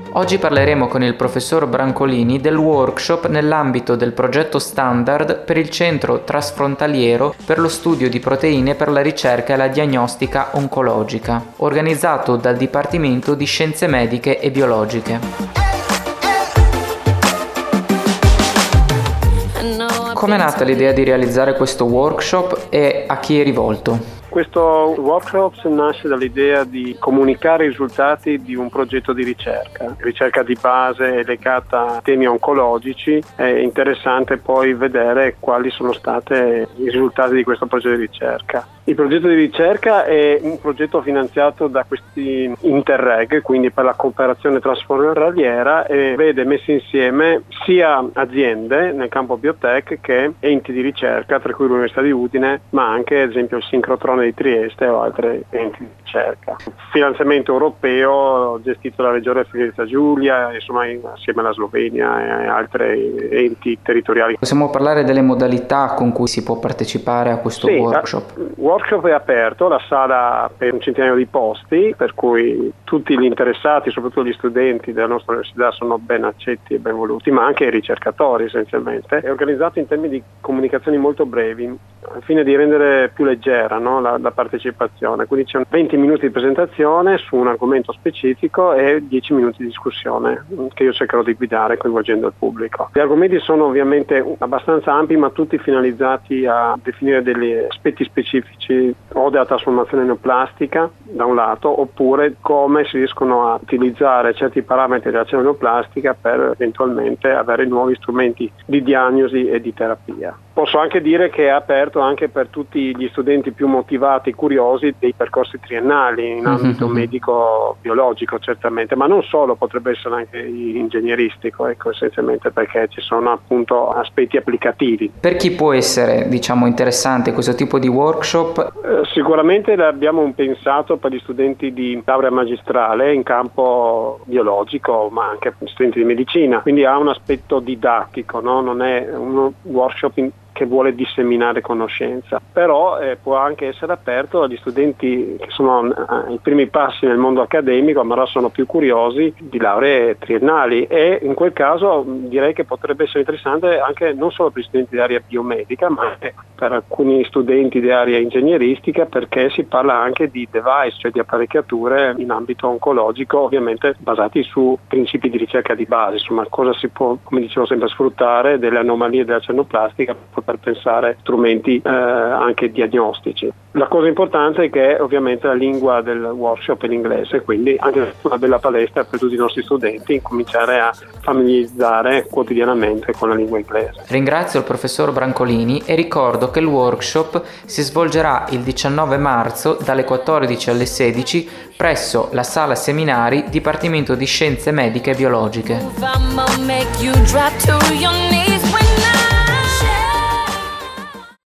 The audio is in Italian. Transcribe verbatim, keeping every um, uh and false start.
Oggi parleremo con il professor Brancolini del workshop nell'ambito del progetto Standard per il Centro Trasfrontaliero per lo studio di proteine per la ricerca e la diagnostica oncologica, organizzato dal Dipartimento di Scienze Mediche e Biologiche. Come è nata l'idea di realizzare questo workshop e a chi è rivolto? Questo workshop nasce dall'idea di comunicare i risultati di un progetto di ricerca, ricerca di base legata a temi oncologici. È interessante poi vedere quali sono stati i risultati di questo progetto di ricerca. Il progetto di ricerca è un progetto finanziato da questi Interreg, quindi per la cooperazione trasfrontaliera, e vede messi insieme sia aziende nel campo biotech che enti di ricerca, tra cui l'Università di Udine, ma anche ad esempio il Sincrotrone di Trieste o altri enti di ricerca. Finanziamento europeo gestito dalla Regione Friuli Giulia, insomma assieme alla Slovenia e altri enti territoriali. Possiamo parlare delle modalità con cui si può partecipare a questo sì, workshop? Il workshop è aperto, la sala per un centinaio di posti, per cui tutti gli interessati, soprattutto gli studenti della nostra università, sono ben accetti e ben voluti, ma anche i ricercatori essenzialmente. È organizzato in termini di comunicazioni molto brevi, al fine di rendere più leggera, no, la, la partecipazione. Quindi c'è venti minuti di presentazione su un argomento specifico e dieci minuti di discussione che io cercherò di guidare coinvolgendo il pubblico. Gli argomenti sono ovviamente abbastanza ampi, ma tutti finalizzati a definire degli aspetti specifici o della trasformazione neoplastica da un lato, oppure come si riescono a utilizzare certi parametri della cellula neoplastica per eventualmente avere nuovi strumenti di diagnosi e di terapia. Posso anche dire che è aperto anche per tutti gli studenti più motivati, curiosi dei percorsi triennali in ambito mm-hmm. medico-biologico certamente, ma non solo, potrebbe essere anche ingegneristico, ecco, essenzialmente perché ci sono appunto aspetti applicativi. Per chi può essere, diciamo, interessante questo tipo di workshop? Eh, sicuramente l'abbiamo pensato per gli studenti di laurea magistrale in campo biologico, ma anche per gli studenti di medicina, quindi ha un aspetto didattico, no? Non è un workshop in che vuole disseminare conoscenza, però eh, può anche essere aperto agli studenti che sono ai primi passi nel mondo accademico, ma sono più curiosi di lauree triennali, e in quel caso direi che potrebbe essere interessante anche non solo per gli studenti di area biomedica, ma anche per alcuni studenti di area ingegneristica, perché si parla anche di device, cioè di apparecchiature in ambito oncologico, ovviamente basati su principi di ricerca di base, insomma cosa si può, come dicevo sempre, sfruttare delle anomalie della celloplastica per pensare strumenti eh, anche diagnostici. La cosa importante è che ovviamente la lingua del workshop è l'inglese, quindi anche una bella palestra per tutti i nostri studenti cominciare a familiarizzare quotidianamente con la lingua inglese. Ringrazio il professor Brancolini e ricordo che il workshop si svolgerà il diciannove marzo dalle quattordici alle sedici presso la sala seminari Dipartimento di Scienze Mediche e Biologiche.